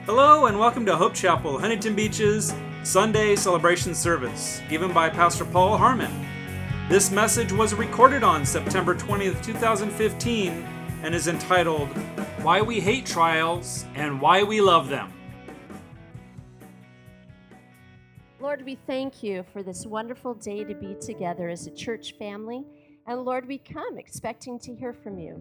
Hello and welcome to Hope Chapel, Huntington Beach's Sunday celebration service, given by Pastor Paul Harmon. This message was recorded on September 20th, 2015, and is entitled, Why We Hate Trials and Why We Love Them. Lord, we thank you for this wonderful day to be together as a church family. And Lord, we come expecting to hear from you,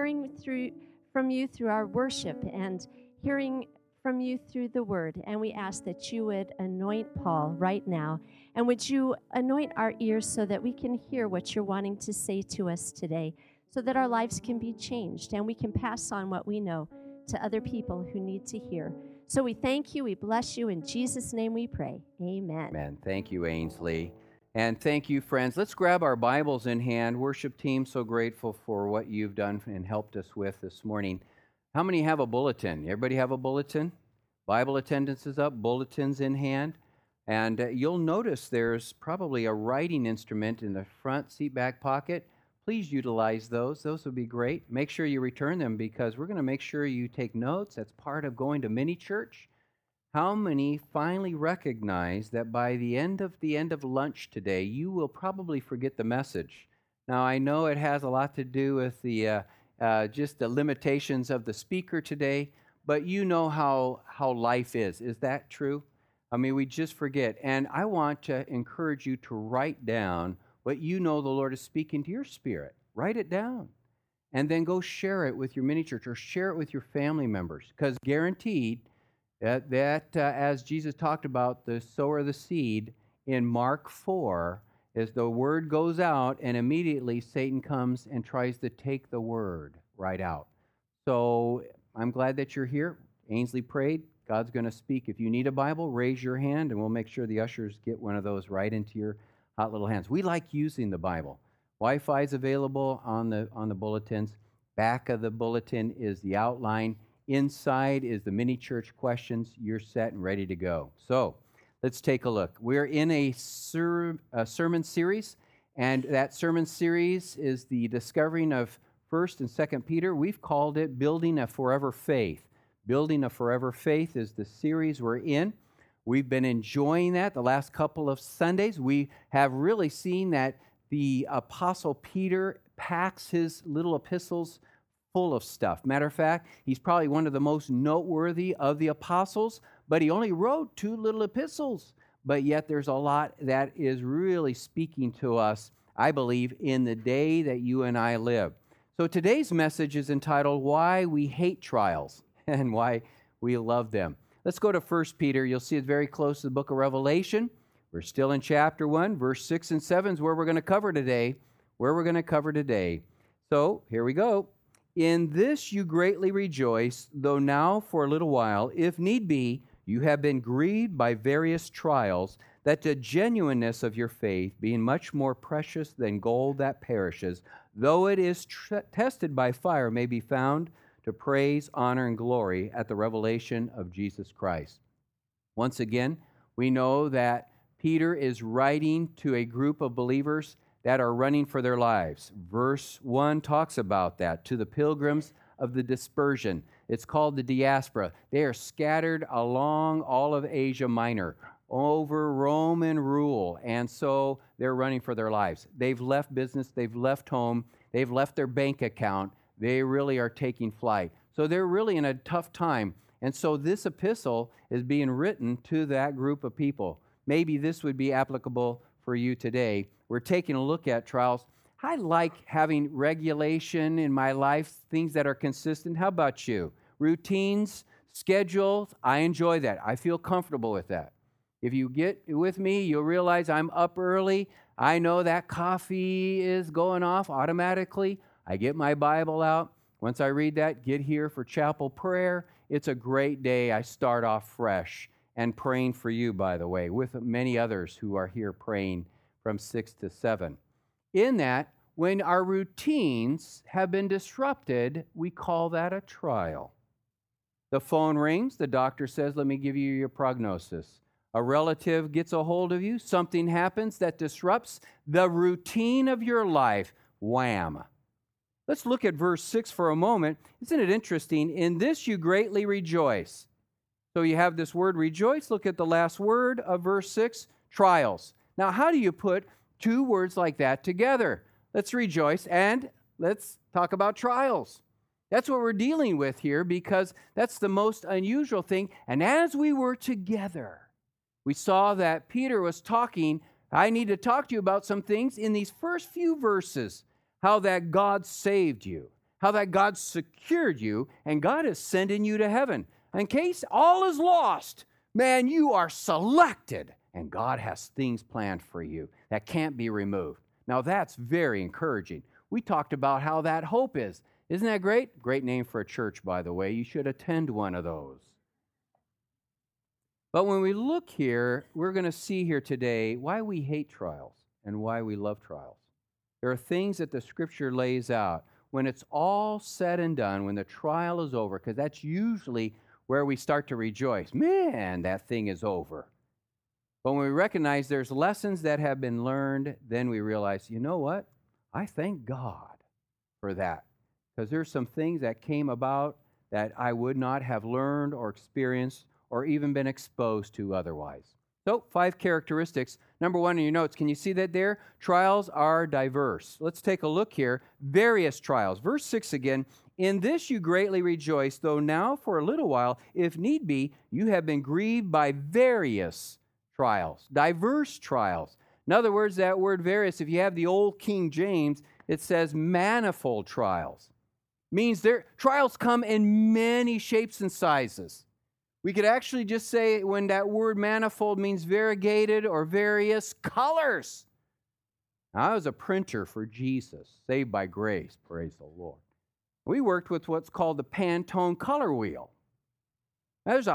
from you through our worship and hearing from you through the word. And we ask that you would anoint Paul right now. And would you anoint our ears so that we can hear what you're wanting to say to us today, so that our lives can be changed and we can pass on what we know to other people who need to hear. So we thank you, we bless you, in Jesus' name we pray. Amen. Amen. Thank you, Ainsley. And thank you, friends. Let's grab our Bibles in hand. Worship team, so grateful for what you've done and helped us with this morning. How many have a bulletin? Everybody have a bulletin? Bible attendance is up, bulletins in hand. And you'll notice there's probably a writing instrument in the front seat back pocket. Please utilize those. Those would be great. Make sure you return them because we're going to make sure you take notes. That's part of going to mini church. How many finally recognize that by the end of lunch today, you will probably forget the message? Now, I know it has a lot to do with the just the limitations of the speaker today, but you know how life is. Is that true? I mean, we just forget. And I want to encourage you to write down what you know the Lord is speaking to your spirit. Write it down. And then go share it with your mini church or share it with your family members. Because guaranteed that as Jesus talked about the sower of the seed in Mark 4, as the word goes out and immediately Satan comes and tries to take the word right out. So I'm glad that you're here. Ainsley prayed. God's going to speak. If you need a Bible, raise your hand and we'll make sure the ushers get one of those right into your hot little hands. We like using the Bible. Wi-Fi is available on the bulletins. Back of the bulletin is the outline. Inside is the mini church questions. You're set and ready to go. So let's take a look. We're in a sermon series, and that sermon series is the discovering of 1st and 2nd Peter. We've called it Building a Forever Faith. Building a Forever Faith is the series we're in. We've been enjoying that the last couple of Sundays. We have really seen that the Apostle Peter packs his little epistles full of stuff. Matter of fact, he's probably one of the most noteworthy of the apostles, but he only wrote 2 little epistles. But yet there's a lot that is really speaking to us, I believe, in the day that you and I live. So today's message is entitled, Why We Hate Trials and Why We Love Them. Let's go to 1 Peter. You'll see it's very close to the book of Revelation. We're still in chapter 1, verse 6 and 7 is where we're going to cover today. So here we go. In this you greatly rejoice, though now for a little while, if need be, you have been grieved by various trials, that the genuineness of your faith, being much more precious than gold that perishes, though it is tested by fire, may be found to praise, honor, and glory at the revelation of Jesus Christ. Once again, we know that Peter is writing to a group of believers that are running for their lives. Verse 1 talks about that, to the pilgrims of the dispersion. It's called the diaspora. They are scattered along all of Asia Minor, over Roman rule, and so they're running for their lives. They've left business, they've left home, they've left their bank account. They really are taking flight. So they're really in a tough time. And so this epistle is being written to that group of people. Maybe this would be applicable for you today. We're taking a look at trials. I like having regulation in my life, things that are consistent. How about you? Routines, schedules, I enjoy that. I feel comfortable with that. If you get with me, you'll realize I'm up early. I know that coffee is going off automatically. I get my Bible out. Once I read that, get here for chapel prayer. It's a great day. I start off fresh and praying for you, by the way, with many others who are here praying from 6 to 7. In that, when our routines have been disrupted, we call that a trial. The phone rings. The doctor says, let me give you your prognosis. A relative gets a hold of you. Something happens that disrupts the routine of your life. Wham! Let's look at verse 6 for a moment. Isn't it interesting? In this you greatly rejoice. So you have this word rejoice. Look at the last word of verse 6, trials. Now, how do you put two words like that together? Let's rejoice and let's talk about trials. That's what we're dealing with here because that's the most unusual thing. And as we were together, we saw that Peter was talking. I need to talk to you about some things in these first few verses, how that God saved you, how that God secured you, and God is sending you to heaven. In case all is lost, man, you are selected, and God has things planned for you that can't be removed. Now, that's very encouraging. We talked about how that hope is. Isn't that great? Great name for a church, by the way. You should attend one of those. But when we look here, we're going to see here today why we hate trials and why we love trials. There are things that the Scripture lays out. When it's all said and done, when the trial is over, because that's usually where we start to rejoice. Man, that thing is over. But when we recognize there's lessons that have been learned, then we realize, you know what? I thank God for that. Because there's some things that came about that I would not have learned or experienced or even been exposed to otherwise. So, 5 characteristics. Number 1 in your notes, can you see that there? Trials are diverse. Let's take a look here. Various trials. Verse 6 again. In this you greatly rejoice, though now for a little while, if need be, you have been grieved by various trials. Diverse trials. In other words, that word various, if you have the old King James, it says manifold trials. Means trials come in many shapes and sizes. We could actually just say when that word manifold means variegated or various colors. Now, I was a printer for Jesus, saved by grace, praise the Lord. We worked with what's called the Pantone color wheel. There's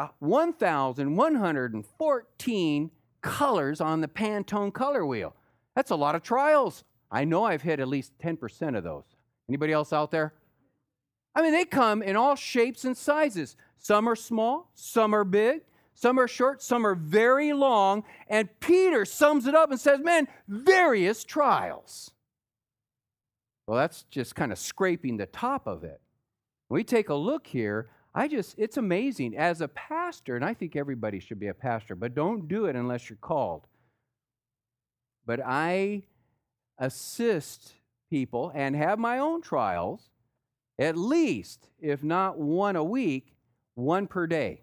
1,114 colors on the Pantone color wheel. That's a lot of trials. I know I've hit at least 10% of those. Anybody else out there? I mean, they come in all shapes and sizes. Some are small, some are big, some are short, some are very long. And Peter sums it up and says, man, various trials. Well, that's just kind of scraping the top of it. When we take a look here, it's amazing. As a pastor, and I think everybody should be a pastor, but don't do it unless you're called. But I assist people and have my own trials, at least, if not one a week, one per day.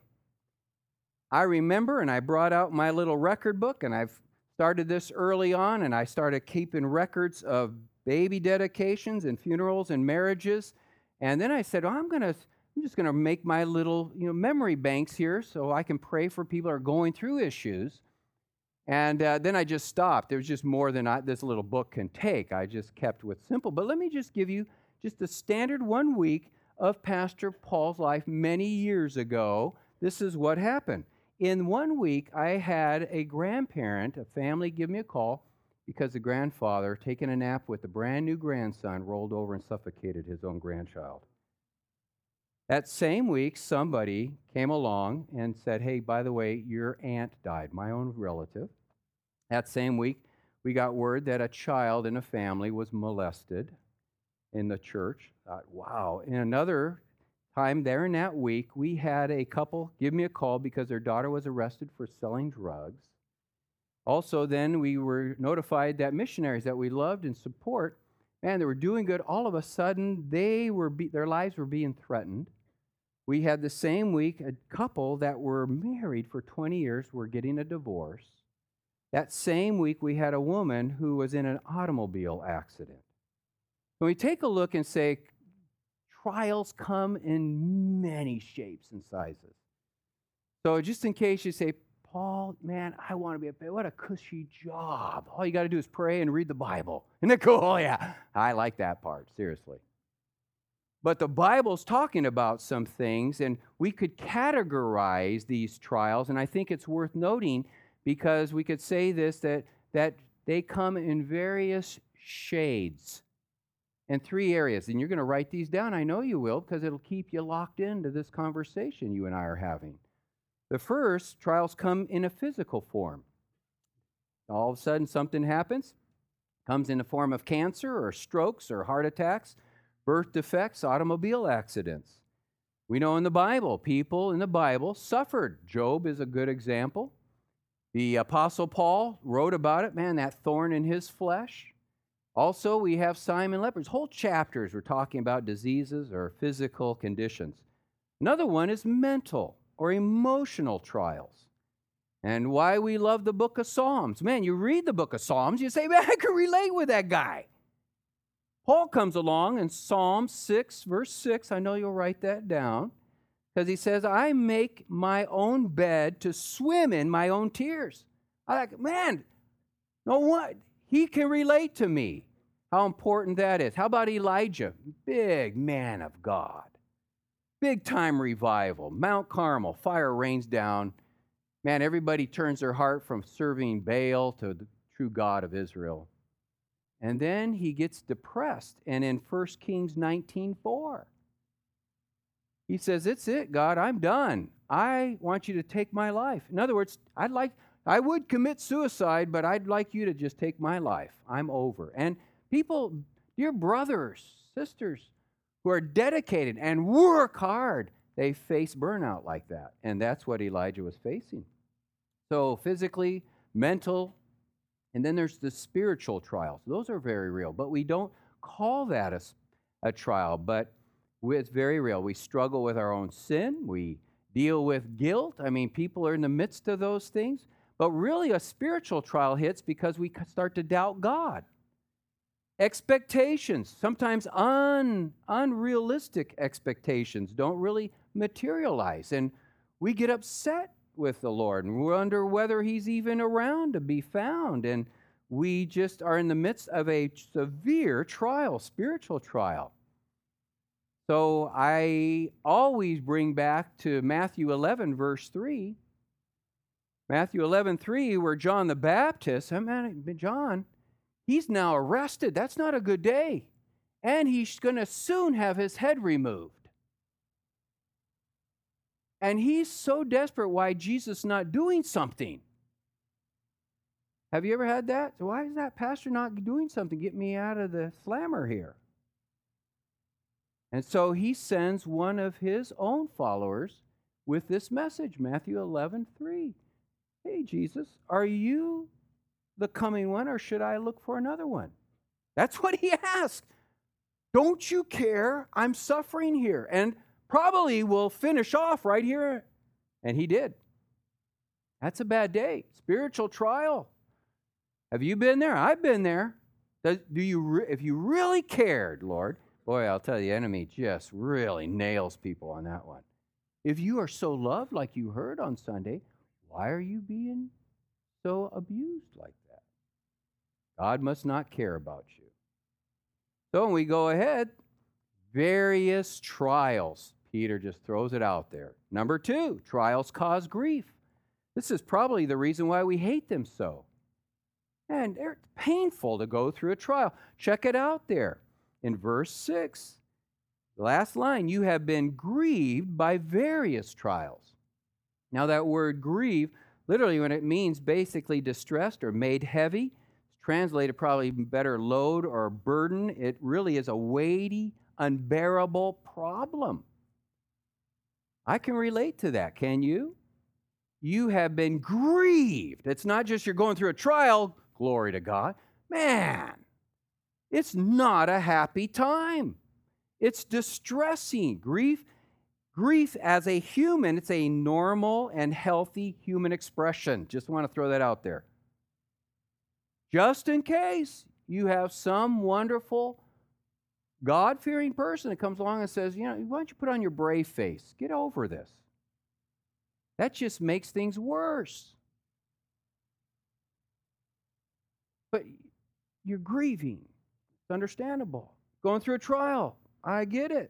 I remember, and I brought out my little record book, and I've started this early on, and I started keeping records of baby dedications and funerals and marriages. And then I said, I'm just going to make my little memory banks here so I can pray for people who are going through issues. And then I just stopped. There was just more than this little book can take. I just kept with simple. But let me just give you just a standard 1 week of Pastor Paul's life many years ago. This is what happened. In 1 week, I had a grandparent, a family, give me a call because the grandfather, taking a nap with a brand new grandson, rolled over and suffocated his own grandchild. That same week, somebody came along and said, hey, by the way, your aunt died, my own relative. That same week, we got word that a child in a family was molested in the church. Wow. In another time there in that week, we had a couple give me a call because their daughter was arrested for selling drugs. Also, then we were notified that missionaries that we loved and support, man, they were doing good. All of a sudden, their lives were being threatened. We had the same week a couple that were married for 20 years were getting a divorce. That same week, we had a woman who was in an automobile accident. When we take a look and say, trials come in many shapes and sizes. So just in case you say, Paul, man, I want to be what a cushy job. All you got to do is pray and read the Bible. Isn't that cool? Oh, yeah. I like that part, seriously. But the Bible's talking about some things, and we could categorize these trials, and I think it's worth noting because we could say this, that they come in various shades in 3 areas. And you're going to write these down. I know you will, because it'll keep you locked into this conversation you and I are having. The first, trials come in a physical form. All of a sudden, something happens. Comes in the form of cancer or strokes or heart attacks, birth defects, automobile accidents. We know in the Bible, people in the Bible suffered. Job is a good example. The Apostle Paul wrote about it, man, that thorn in his flesh. Also, we have Simon Lepers. Whole chapters we're talking about diseases or physical conditions. Another one is mental or emotional trials. And why we love the book of Psalms. Man, you read the book of Psalms, you say, man, I can relate with that guy. Paul comes along in Psalm 6, verse 6. I know you'll write that down. Because he says, I make my own bed to swim in my own tears. I like, man, no one, he can relate to me. How important that is. How about Elijah? Big man of God. Big time revival. Mount Carmel, fire rains down. Man, everybody turns their heart from serving Baal to the true God of Israel. And then he gets depressed. And in 1 Kings 19:4, he says, it's it, God, I'm done. I want you to take my life. In other words, I would commit suicide, but I'd like you to just take my life. I'm over. And people, dear brothers, sisters, who are dedicated and work hard, they face burnout like that. And that's what Elijah was facing. So physically, mental, and then there's the spiritual trials. Those are very real, but we don't call that a trial, but it's very real. We struggle with our own sin. We deal with guilt. I mean, people are in the midst of those things. But really, a spiritual trial hits because we start to doubt God. Expectations, sometimes unrealistic expectations, don't really materialize. And we get upset with the Lord and we wonder whether He's even around to be found. And we just are in the midst of a severe trial, spiritual trial. So I always bring back to Matthew 11, verse 3. Matthew 11:3, where John the Baptist, John, he's now arrested. That's not a good day. And he's going to soon have his head removed. And he's so desperate why Jesus is not doing something. Have you ever had that? So why is that pastor not doing something? Get me out of the slammer here. And so he sends one of his own followers with this message, Matthew 11:3. Hey, Jesus, are you the coming one, or should I look for another one? That's what he asked. Don't you care? I'm suffering here. And probably will finish off right here. And he did. That's a bad day. Spiritual trial. Have you been there? I've been there. If you really cared, Lord, boy, I'll tell you, the enemy just really nails people on that one. If you are so loved like you heard on Sunday, why are you being so abused like that? God must not care about you. So when we go ahead, various trials. Peter just throws it out there. Number 2, trials cause grief. This is probably the reason why we hate them so. And they're painful to go through a trial. Check it out there in verse 6. The last line, you have been grieved by various trials. Now that word grieve, literally when it means basically distressed or made heavy, it's translated probably better load or burden. It really is a weighty, unbearable problem. I can relate to that, can you? You have been grieved. It's not just you're going through a trial, glory to God. Man, it's not a happy time. It's distressing. Grief as a human, it's a normal and healthy human expression. Just want to throw that out there. Just in case you have some wonderful, God-fearing person that comes along and says, why don't you put on your brave face? Get over this. That just makes things worse. But you're grieving. It's understandable. Going through a trial. I get it.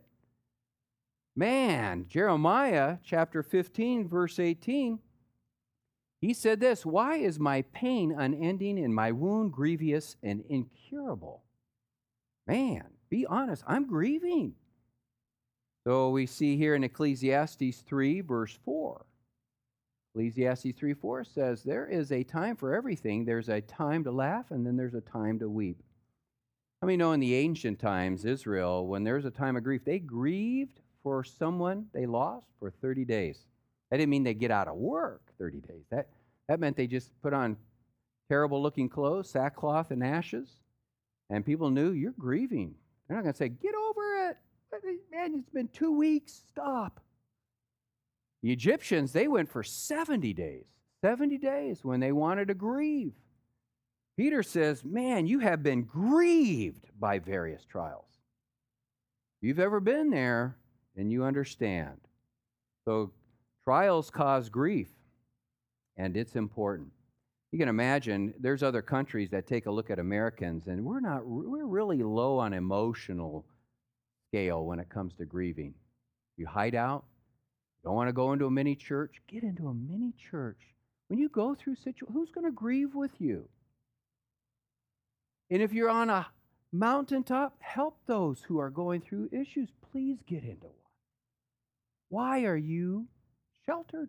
Man, Jeremiah chapter 15, verse 18, he said this, why is my pain unending and my wound grievous and incurable? Man, be honest, I'm grieving. So we see here in Ecclesiastes 3, verse 4. Ecclesiastes 3:4 says, there is a time for everything. There's a time to laugh, and then there's a time to weep. How many know in the ancient times, Israel, when there's a time of grief, they grieved for someone they lost for 30 days. That didn't mean they get out of work 30 days. That meant they just put on terrible-looking clothes, sackcloth and ashes, and people knew you're grieving. They're not going to say, get over it. Man, it's been 2 weeks. Stop. The Egyptians, they went for 70 days. 70 days when they wanted to grieve. Peter says, man, you have been grieved by various trials. If you've ever been there, then you understand. So trials cause grief, and it's important. You can imagine there's other countries that take a look at Americans, and we're really low on emotional scale when it comes to grieving. You hide out, don't want to go into a mini church, get into a mini church. When you go through who's going to grieve with you? And if you're on a mountaintop, help those who are going through issues. Please get into one. Why are you sheltered?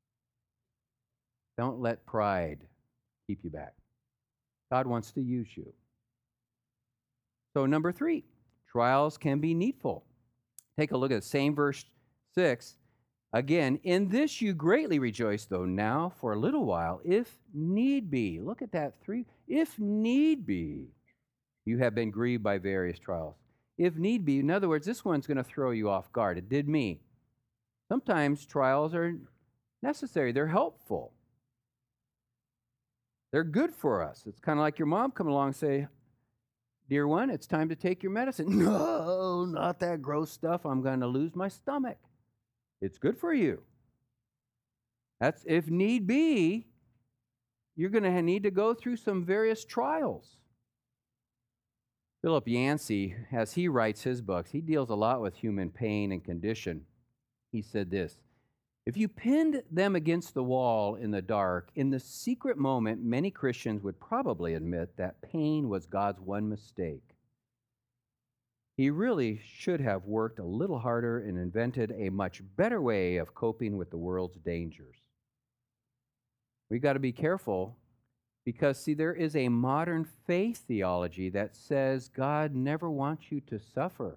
Don't let pride keep you back. God wants to use you. So number 3, trials can be needful. Take a look at the same verse 6. Again, in this you greatly rejoice, though now for a little while, if need be. Look at that 3. If need be, you have been grieved by various trials. If need be, in other words, this one's going to throw you off guard. It did me. Sometimes trials are necessary. They're helpful. They're good for us. It's kind of like your mom come along and say, dear one, it's time to take your medicine. No, not that gross stuff. I'm going to lose my stomach. It's good for you. That's if need be, you're going to need to go through some various trials. Philip Yancey, as he writes his books, he deals a lot with human pain and condition. He said this, if you pinned them against the wall in the dark, in the secret moment, many Christians would probably admit that pain was God's one mistake. He really should have worked a little harder and invented a much better way of coping with the world's dangers. We got to be careful because, see, there is a modern faith theology that says God never wants you to suffer.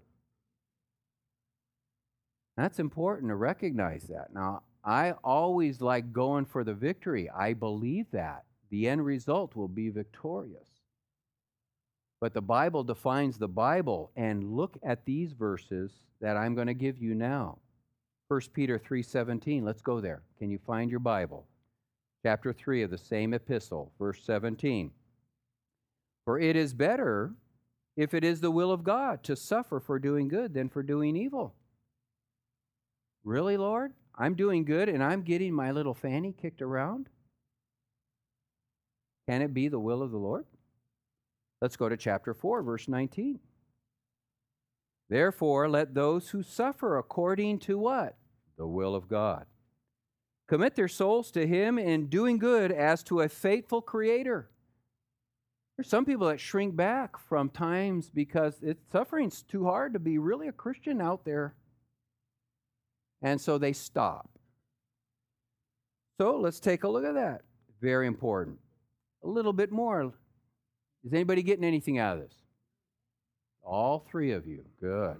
That's important to recognize that. Now, I always like going for the victory. I believe that. The end result will be victorious. But the Bible defines the Bible, and look at these verses that I'm going to give you now. 1 Peter 3:17, let's go there. Can you find your Bible? Chapter 3 of the same epistle, verse 17. For it is better, if it is the will of God, to suffer for doing good than for doing evil. Really, Lord? I'm doing good and I'm getting my little fanny kicked around? Can it be the will of the Lord? Let's go to chapter 4, verse 19. Therefore, let those who suffer according to what? The will of God. Commit their souls to Him in doing good as to a faithful Creator. There's some people that shrink back from times because suffering's too hard to be really a Christian out there. And so they stop. So let's take a look at that. Very important. A little bit more. Is anybody getting anything out of this? All 3 of you. Good.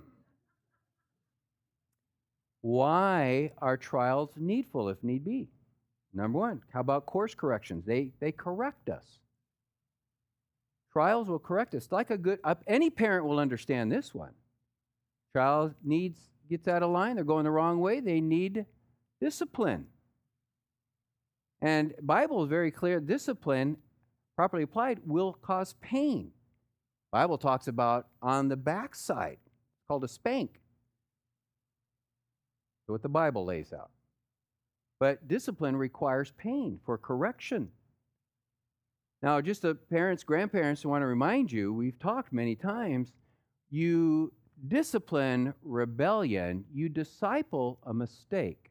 Why are trials needful if need be? Number 1, how about course corrections? They correct us. Trials will correct us. Like any parent will understand this one. Child gets out of line, they're going the wrong way, they need discipline. And the Bible is very clear, discipline, properly applied, will cause pain. The Bible talks about on the backside. It's called a spank. That's what the Bible lays out. But discipline requires pain for correction. Now, just the parents, grandparents, want to remind you, we've talked many times, you discipline rebellion, you disciple a mistake.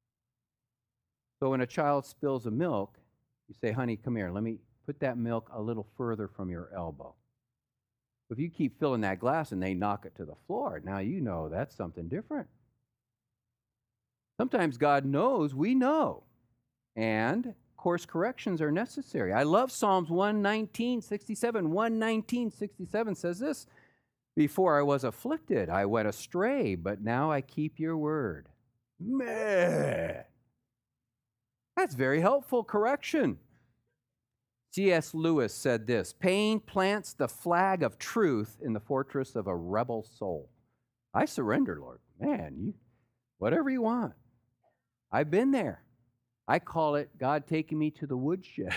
So when a child spills a milk, you say, honey, come here, let me put that milk a little further from your elbow. If you keep filling that glass and they knock it to the floor, now you know that's something different. Sometimes God knows we know, and course corrections are necessary. I love Psalms 119:67. 119:67 says this, Before I was afflicted, I went astray, but now I keep your word. Man, that's very helpful correction. C.S. Lewis said this: pain plants the flag of truth in the fortress of a rebel soul. I surrender, Lord. Man, whatever you want. I've been there. I call it God taking me to the woodshed.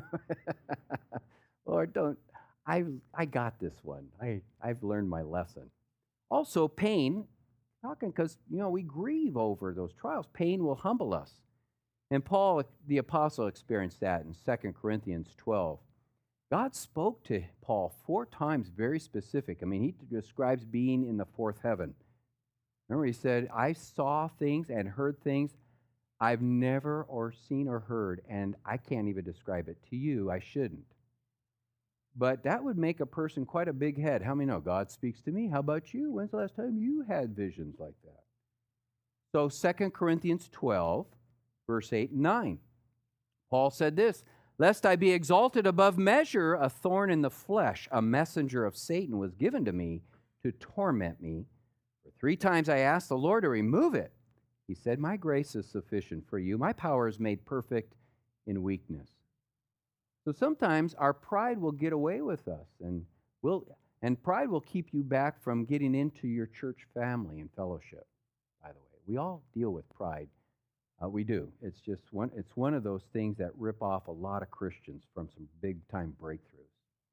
Lord, I got this one. I've learned my lesson. Also, pain, talking because, we grieve over those trials. Pain will humble us. And Paul, the apostle, experienced that in 2 Corinthians 12. God spoke to Paul 4 times, very specific. He describes being in the fourth heaven. Remember, he said, I saw things and heard things I've never or seen or heard, and I can't even describe it to you. I shouldn't. But that would make a person quite a big head. How many know God speaks to me? How about you? When's the last time you had visions like that? So 2 Corinthians 12, verse 8 and 9. Paul said this: lest I be exalted above measure, a thorn in the flesh, a messenger of Satan was given to me to torment me. For 3 times I asked the Lord to remove it. He said, my grace is sufficient for you. My power is made perfect in weakness. So sometimes our pride will get away with us, and pride will keep you back from getting into your church family and fellowship, by the way. We all deal with pride. We do. It's one of those things that rip off a lot of Christians from some big-time breakthroughs,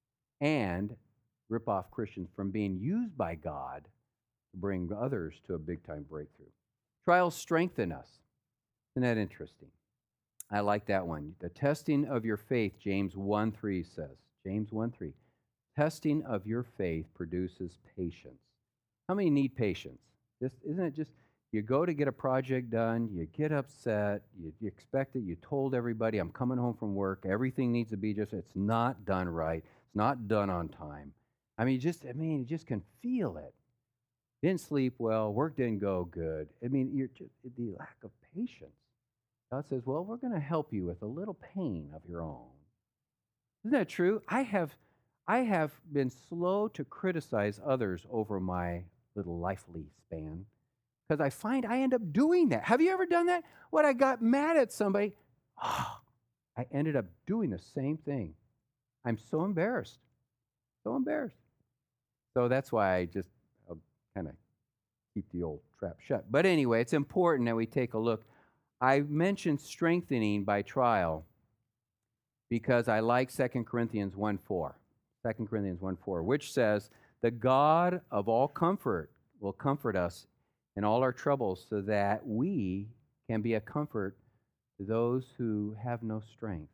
and rip off Christians from being used by God to bring others to a big-time breakthrough. Trials strengthen us. Isn't that interesting? I like that one. The testing of your faith, James 1:3 says. James 1:3. Testing of your faith produces patience. How many need patience? Isn't it just, you go to get a project done, you get upset, you expect it, you told everybody, I'm coming home from work, everything needs to be it's not done right, it's not done on time. You just can feel it. Didn't sleep well, work didn't go good. You're just, the lack of patience. God says, well, we're going to help you with a little pain of your own. Isn't that true? I have been slow to criticize others over my little lively span because I find I end up doing that. Have you ever done that? When I got mad at somebody, I ended up doing the same thing. I'm so embarrassed. So embarrassed. So that's why I just kind of keep the old trap shut. But anyway, it's important that we take a look. I mentioned strengthening by trial because I like 2 Corinthians 1:4. 2 Corinthians 1:4, which says, the God of all comfort will comfort us in all our troubles so that we can be a comfort to those who have no strength.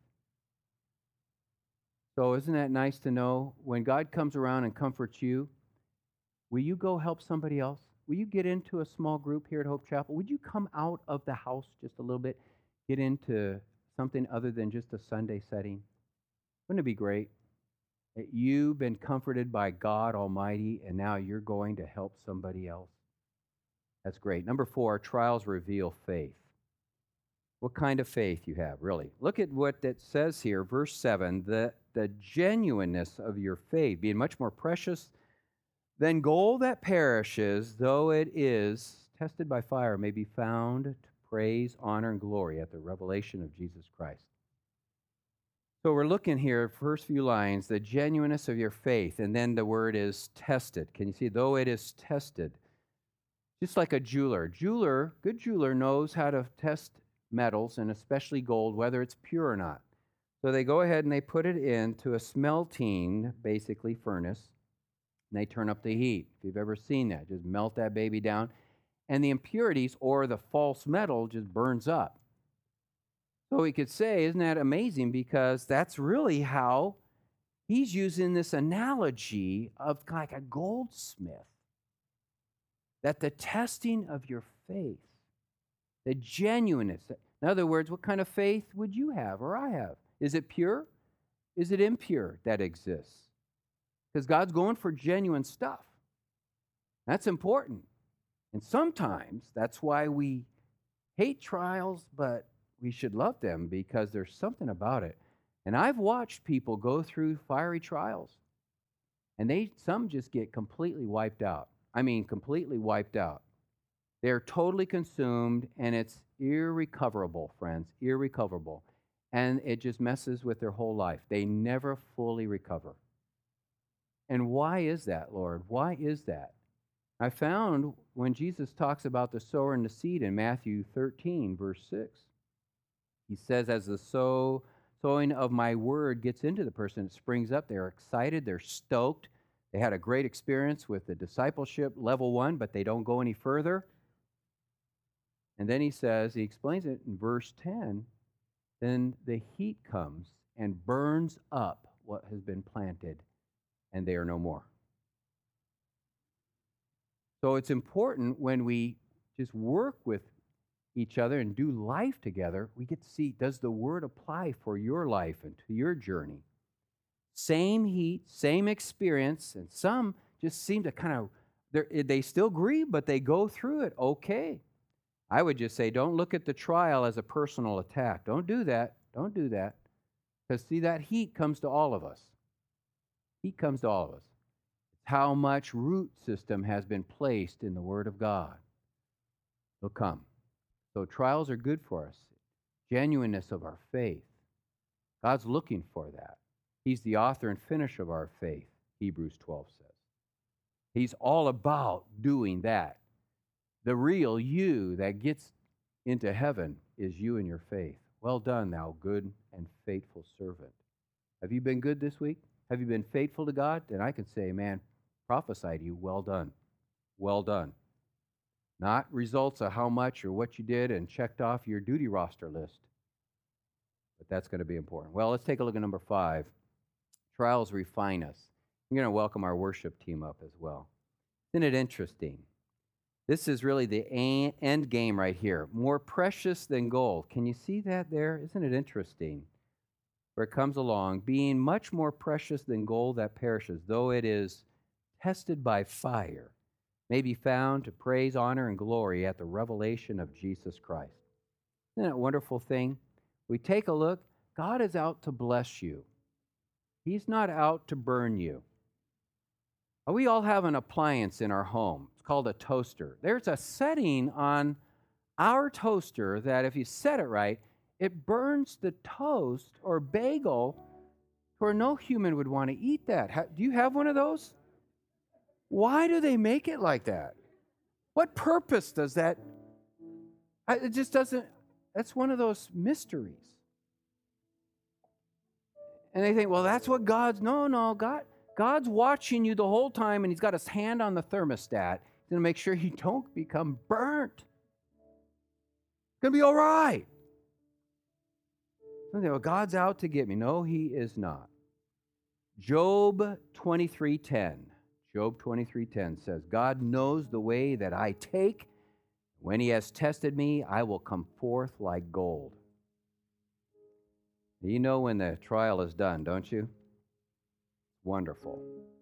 So isn't that nice to know? When God comes around and comforts you, will you go help somebody else? Will you get into a small group here at Hope Chapel? Would you come out of the house just a little bit, get into something other than just a Sunday setting? Wouldn't it be great that you've been comforted by God Almighty and now you're going to help somebody else? That's great. Number 4, trials reveal faith. What kind of faith you have, really. Look at what it says here, verse 7, the genuineness of your faith, being much more precious than gold that perishes, though it is tested by fire, may be found to praise, honor, and glory at the revelation of Jesus Christ. So we're looking here, first few lines, the genuineness of your faith, and then the word is tested. Can you see? Though it is tested. Just like a jeweler. Good jeweler knows how to test metals, and especially gold, whether it's pure or not. So they go ahead and they put it into a smelting, basically, furnace, and they turn up the heat. If you've ever seen that, just melt that baby down, and the impurities or the false metal just burns up. So we could say, isn't that amazing? Because that's really how he's using this analogy of like a goldsmith. That the testing of your faith, the genuineness. In other words, what kind of faith would you have or I have? Is it pure? Is it impure that exists? Because God's going for genuine stuff. That's important. And sometimes that's why we hate trials, but we should love them because there's something about it. And I've watched people go through fiery trials. And some just get completely wiped out. I mean, completely wiped out. They're totally consumed, and it's irrecoverable, friends, irrecoverable. And it just messes with their whole life. They never fully recover. And why is that, Lord? Why is that? I found when Jesus talks about the sower and the seed in Matthew 13, verse 6, he says, as the sowing of my word gets into the person, it springs up. They're excited. They're stoked. They had a great experience with the discipleship level 1, but they don't go any further. And then he explains it in verse 10, then the heat comes and burns up what has been planted, and they are no more. So it's important when we just work with each other and do life together, we get to see, does the word apply for your life and to your journey? Same heat, same experience, and some just seem to kind of, they still grieve, but they go through it okay. I would just say, don't look at the trial as a personal attack. Don't do that. Don't do that. Because see, that heat comes to all of us. Heat comes to all of us. It's how much root system has been placed in the Word of God. They'll come. So trials are good for us. Genuineness of our faith. God's looking for that. He's the author and finisher of our faith, Hebrews 12 says. He's all about doing that. The real you that gets into heaven is you and your faith. Well done, thou good and faithful servant. Have you been good this week? Have you been faithful to God? Then I can say, man, prophesy to you, well done. Well done. Not results of how much or what you did and checked off your duty roster list. But that's going to be important. Well, let's take a look at number 5. Trials refine us. I'm going to welcome our worship team up as well. Isn't it interesting? This is really the end game right here. More precious than gold. Can you see that there? Isn't it interesting? Where it comes along, being much more precious than gold that perishes, though it is tested by fire, may be found to praise, honor, and glory at the revelation of Jesus Christ. Isn't that a wonderful thing? We take a look. God is out to bless you. He's not out to burn you. We all have an appliance in our home. It's called a toaster. There's a setting on our toaster that if you set it right, it burns the toast or bagel where no human would want to eat that. Do you have one of those? Why do they make it like that? What purpose does that? It just doesn't. That's one of those mysteries. And they think, well, that's what God's watching you the whole time, and he's got his hand on the thermostat. He's going to make sure you don't become burnt. It's going to be all right. Well, God's out to get me. No, he is not. Job 23:10. Job 23:10 says, God knows the way that I take. When he has tested me, I will come forth like gold. You know when the trial is done, don't you? Wonderful.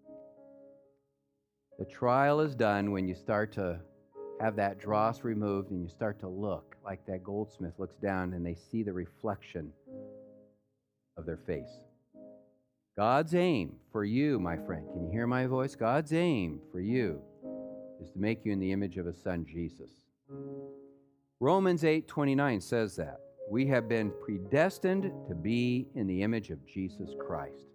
The trial is done when you start to have that dross removed and you start to look like that goldsmith looks down and they see the reflection of their face. God's aim for you, my friend, can you hear my voice? God's aim for you is to make you in the image of his son, Jesus. Romans 8:29 says that. We have been predestined to be in the image of Jesus Christ.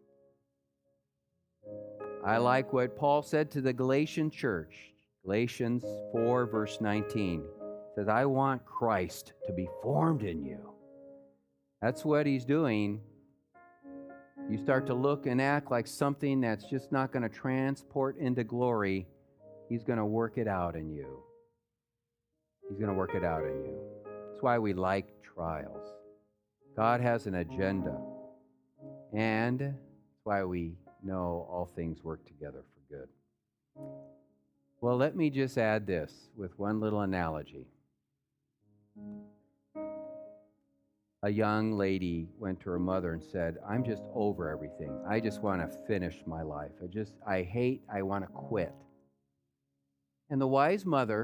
I like what Paul said to the Galatian church. Galatians 4, verse 19. It says, I want Christ to be formed in you. That's what he's doing. You start to look and act like something that's just not going to transport into glory. He's going to work it out in you. He's going to work it out in you. That's why we like trials. God has an agenda. And that's why we know all things work together for good. Well, let me just add this with one little analogy. A young lady went to her mother and said, I'm just over everything. I just want to finish my life. I want to quit. And the wise mother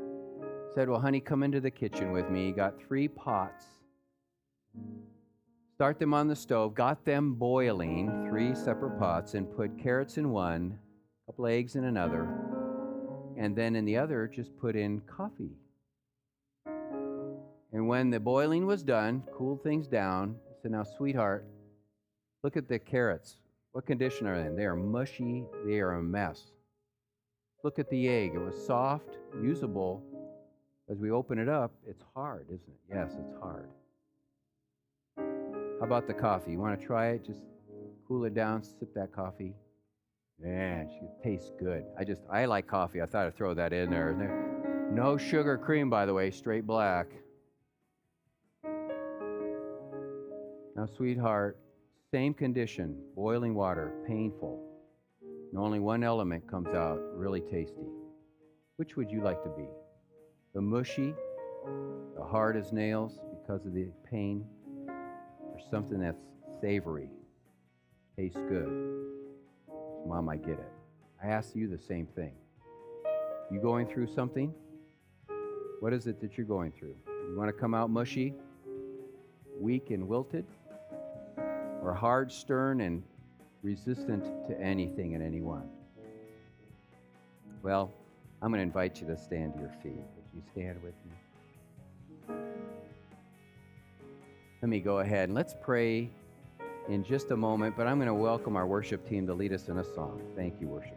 said, well, honey, come into the kitchen with me. You got 3 pots. Start them on the stove, got them boiling, 3 separate pots, and put carrots in one, a couple eggs in another, and then in the other, just put in coffee. And when the boiling was done, cooled things down, I said, now, sweetheart, look at the carrots. What condition are they in? They are mushy. They are a mess. Look at the egg. It was soft, usable. As we open it up, it's hard, isn't it? Yes, it's hard. How about the coffee? You want to try it? Just cool it down, sip that coffee. Man, it tastes good. I like coffee. I thought I'd throw that in there. No sugar cream, by the way, straight black. Now, sweetheart, same condition, boiling water, painful. And only one element comes out, really tasty. Which would you like to be? The mushy, the hard as nails because of the pain, or something that's savory, tastes good? Mom, I get it. I ask you the same thing. You going through something? What is it that you're going through? You want to come out mushy, weak and wilted? Or hard, stern, and resistant to anything and anyone? Well, I'm going to invite you to stand to your feet. Would you stand with me? Let me go ahead and let's pray in just a moment, but I'm going to welcome our worship team to lead us in a song. Thank you, worship.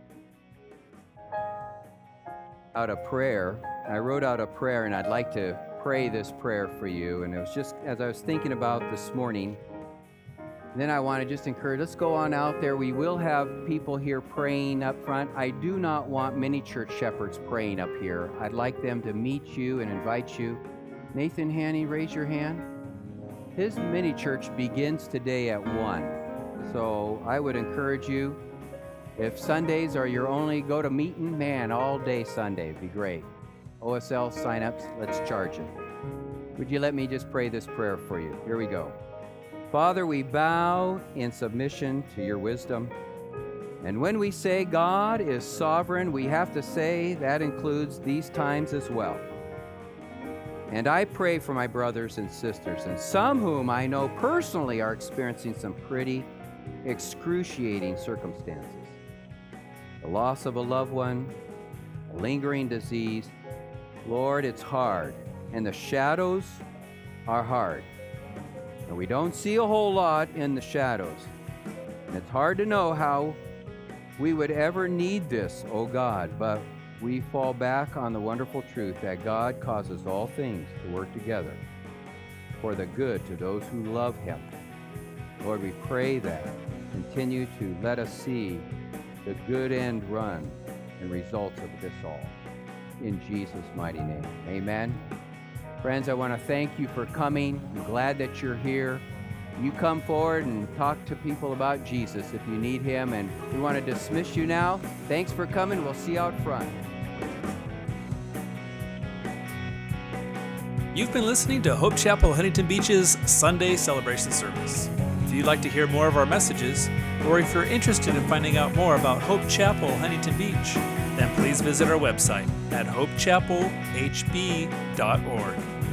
I wrote out a prayer, and I'd like to pray this prayer for you. And it was just as I was thinking about this morning, then I want to just encourage, let's go on out there. We will have people here praying up front. I do not want many church shepherds praying up here. I'd like them to meet you and invite you. Nathan Haney, raise your hand. His mini church begins today at 1. So I would encourage you, if Sundays are your only go to meeting, man, all day Sunday would be great. OSL signups, let's charge it. Would you let me just pray this prayer for you? Here we go. Father, we bow in submission to your wisdom. And when we say God is sovereign, we have to say that includes these times as well. And I pray for my brothers and sisters, and some whom I know personally are experiencing some pretty excruciating circumstances. The loss of a loved one, a lingering disease. Lord, it's hard, and the shadows are hard. And we don't see a whole lot in the shadows. And it's hard to know how we would ever need this, oh God, but we fall back on the wonderful truth that God causes all things to work together for the good to those who love him. Lord, we pray that continue to let us see the good end run and results of this all. In Jesus' mighty name, amen. Friends, I want to thank you for coming. I'm glad that you're here. You come forward and talk to people about Jesus if you need him. And we want to dismiss you now. Thanks for coming. We'll see you out front. You've been listening to Hope Chapel Huntington Beach's Sunday celebration service. If you'd like to hear more of our messages, or if you're interested in finding out more about Hope Chapel Huntington Beach, then please visit our website at hopechapelhb.org.